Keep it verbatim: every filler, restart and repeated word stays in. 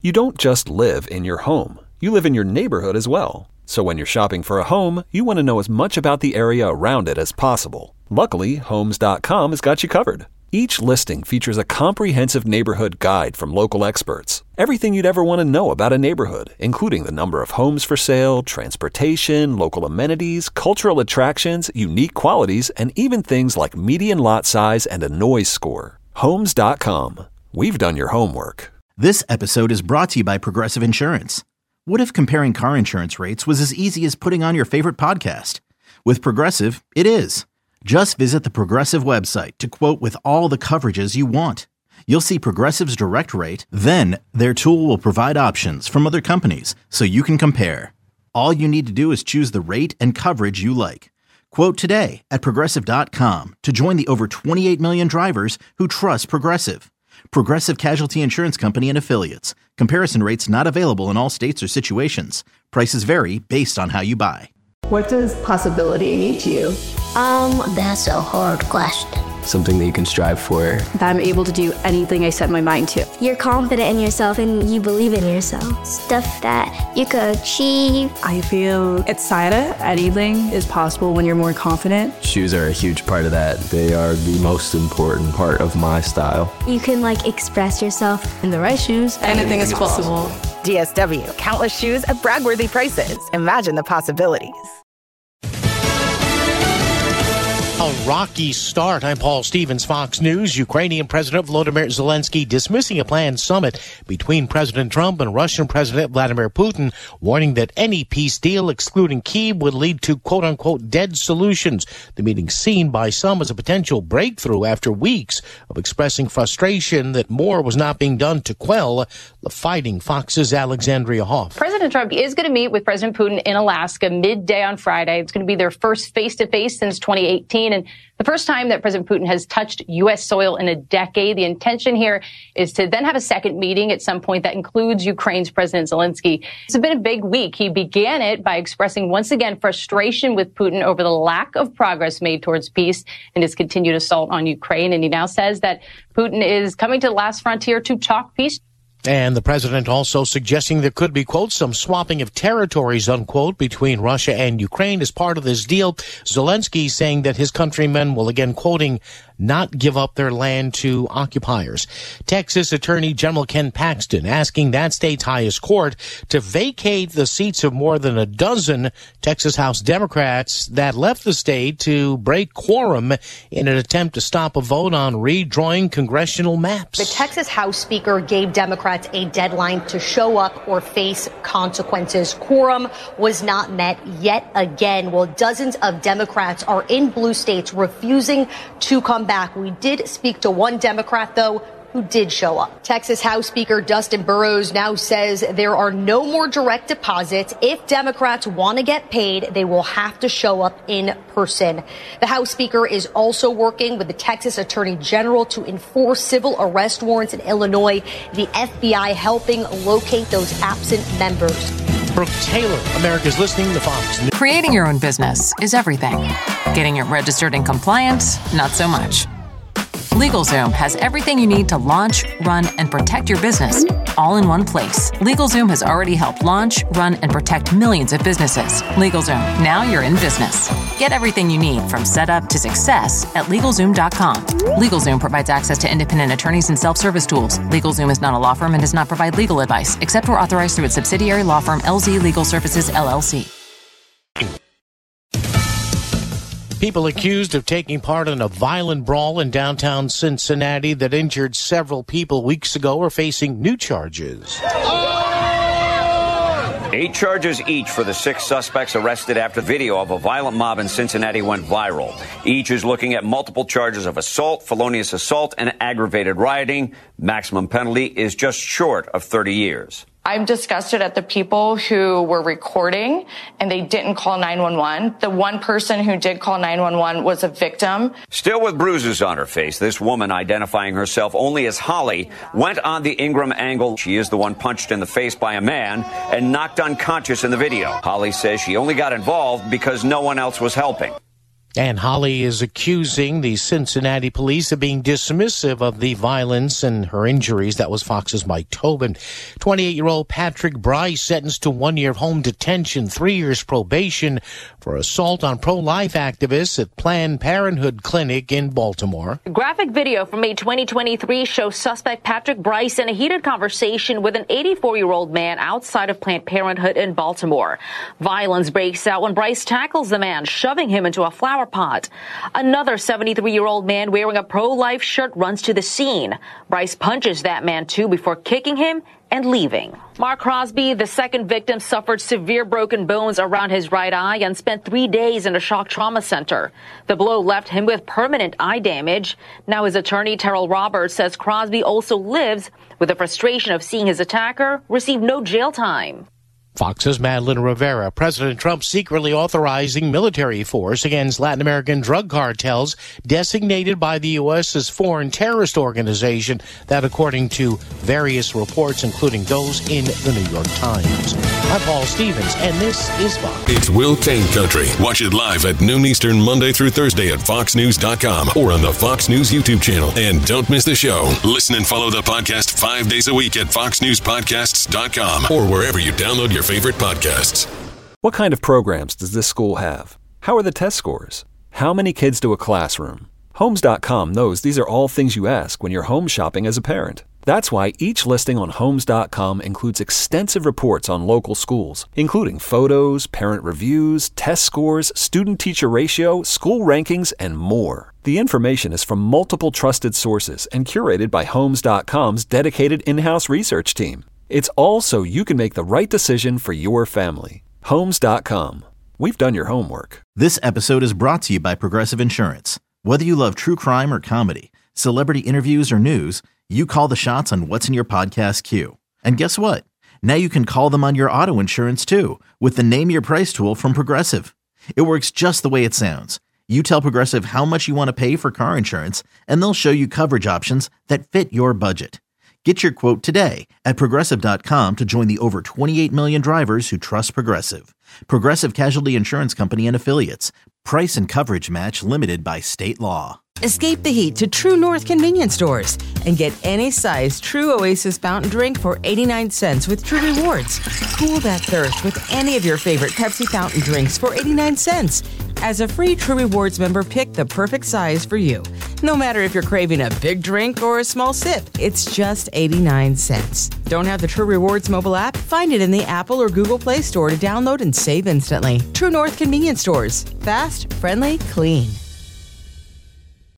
You don't just live in your home. You live in your neighborhood as well. So when you're shopping for a home, you want to know as much about the area around it as possible. Luckily, Homes dot com has got you covered. Each listing features a comprehensive neighborhood guide from local experts. Everything you'd ever want to know about a neighborhood, including the number of homes for sale, transportation, local amenities, cultural attractions, unique qualities, and even things like median lot size and a noise score. Homes dot com. We've done your homework. This episode is brought to you by Progressive Insurance. What if comparing car insurance rates was as easy as putting on your favorite podcast? With Progressive, it is. Just visit the Progressive website to quote with all the coverages you want. You'll see Progressive's direct rate, then their tool will provide options from other companies so you can compare. All you need to do is choose the rate and coverage you like. Quote today at Progressive dot com to join the over twenty-eight million drivers who trust Progressive. Progressive Casualty Insurance Company and Affiliates. Comparison rates not available in all states or situations. Prices vary based on how you buy. What does possibility mean to you? Um, that's a hard question. Something that you can strive for. That I'm able to do anything I set my mind to. You're confident in yourself and you believe in yourself. Stuff that you could achieve. I feel excited. Anything is possible when you're more confident. Shoes are a huge part of that. They are the most important part of my style. You can like express yourself. In the right shoes, anything is possible. D S W, countless shoes at brag-worthy prices. Imagine the possibilities. A rocky start. I'm Paul Stevens, Fox News. Ukrainian President Volodymyr Zelensky dismissing a planned summit between President Trump and Russian President Vladimir Putin, warning that any peace deal excluding Kyiv would lead to quote-unquote dead solutions. The meeting seen by some as a potential breakthrough after weeks of expressing frustration that more was not being done to quell the fighting. Fox's Alexandria Hoff. President Trump is going to meet with President Putin in Alaska midday on Friday. It's going to be their first face-to-face since twenty eighteen. And the first time that President Putin has touched U S soil in a decade. The intention here is to then have a second meeting at some point that includes Ukraine's President Zelensky. It's been a big week. He began it by expressing once again frustration with Putin over the lack of progress made towards peace and his continued assault on Ukraine. And he now says that Putin is coming to the last frontier to talk peace. And the president also suggesting there could be, quote, some swapping of territories, unquote, between Russia and Ukraine as part of this deal. Zelensky saying that his countrymen will, again, quoting, not give up their land to occupiers. Texas Attorney General Ken Paxton asking that state's highest court to vacate the seats of more than a dozen Texas House Democrats that left the state to break quorum in an attempt to stop a vote on redrawing congressional maps. The Texas House Speaker gave Democrats a deadline to show up or face consequences. Quorum was not met yet again. Well, dozens of Democrats are in blue states refusing to come back. We did speak to one Democrat, though, who did show up. Texas House Speaker Dustin Burrows now says there are no more direct deposits. If Democrats want to get paid, they will have to show up in person. The House Speaker is also working with the Texas Attorney General to enforce civil arrest warrants in Illinois. The F B I helping locate those absent members. Brooke Taylor, America's listening to Fox News. Creating your own business is everything. Getting it registered and compliant, not so much. LegalZoom has everything you need to launch, run, and protect your business, all in one place. LegalZoom has already helped launch, run, and protect millions of businesses. LegalZoom, now you're in business. Get everything you need from setup to success at LegalZoom dot com. LegalZoom provides access to independent attorneys and self-service tools. LegalZoom is not a law firm and does not provide legal advice, except where authorized through its subsidiary law firm L Z Legal Services, L L C. People accused of taking part in a violent brawl in downtown Cincinnati that injured several people weeks ago are facing new charges. Eight charges each for the six suspects arrested after video of a violent mob in Cincinnati went viral. Each is looking at multiple charges of assault, felonious assault, and aggravated rioting. Maximum penalty is just short of thirty years. I'm disgusted at the people who were recording and they didn't call nine one one. The one person who did call nine one one was a victim. Still with bruises on her face, this woman, identifying herself only as Holly, went on the Ingram angle. She is the one punched in the face by a man and knocked unconscious in the video. Holly says she only got involved because no one else was helping. And Holly is accusing the Cincinnati police of being dismissive of the violence and her injuries. That was Fox's Mike Tobin. twenty-eight-year-old Patrick Bryce sentenced to one year of home detention, three years probation for assault on pro-life activists at Planned Parenthood Clinic in Baltimore. Graphic video from May twenty twenty-three shows suspect Patrick Bryce in a heated conversation with an eighty-four-year-old man outside of Planned Parenthood in Baltimore. Violence breaks out when Bryce tackles the man, shoving him into a flower pot. Another seventy-three-year-old man wearing a pro-life shirt runs to the scene. Bryce punches that man too before kicking him and leaving. Mark Crosby, the second victim, suffered severe broken bones around his right eye and spent three days in a shock trauma center. The blow left him with permanent eye damage. Now his attorney, Terrell Roberts, says Crosby also lives with the frustration of seeing his attacker receive no jail time. Fox's Madeline Rivera. President Trump secretly authorizing military force against Latin American drug cartels designated by the U S as foreign terrorist organization. That according to various reports, including those in the New York Times. I'm Paul Stevens, and this is Fox. It's Will Kane Country. Watch it live at noon Eastern, Monday through Thursday at fox news dot com or on the Fox News YouTube channel. And don't miss the show. Listen and follow the podcast five days a week at fox news podcasts dot com or wherever you download your favorite podcasts. What kind of programs does this school have? How are the test scores? How many kids do a classroom? Homes dot com knows these are all things you ask when you're home shopping as a parent. That's why each listing on Homes dot com includes extensive reports on local schools, including photos, parent reviews, test scores, student-teacher ratio, school rankings, and more. The information is from multiple trusted sources and curated by Homes dot com's dedicated in-house research team. It's all so you can make the right decision for your family. Homes dot com. We've done your homework. This episode is brought to you by Progressive Insurance. Whether you love true crime or comedy, celebrity interviews or news, you call the shots on what's in your podcast queue. And guess what? Now you can call them on your auto insurance too with the Name Your Price tool from Progressive. It works just the way it sounds. You tell Progressive how much you want to pay for car insurance, and they'll show you coverage options that fit your budget. Get your quote today at progressive dot com to join the over twenty-eight million drivers who trust Progressive. Progressive Casualty Insurance Company and Affiliates. Price and coverage match limited by state law. Escape the heat to True North convenience stores and get any size True Oasis fountain drink for eighty-nine cents with True Rewards. Cool that thirst with any of your favorite Pepsi fountain drinks for eighty-nine cents. As a free True Rewards member, pick the perfect size for you. No matter if you're craving a big drink or a small sip, it's just eighty-nine cents. Don't have the True Rewards mobile app? Find it in the Apple or Google Play Store to download and save instantly. True North convenience stores. Fast, friendly, clean.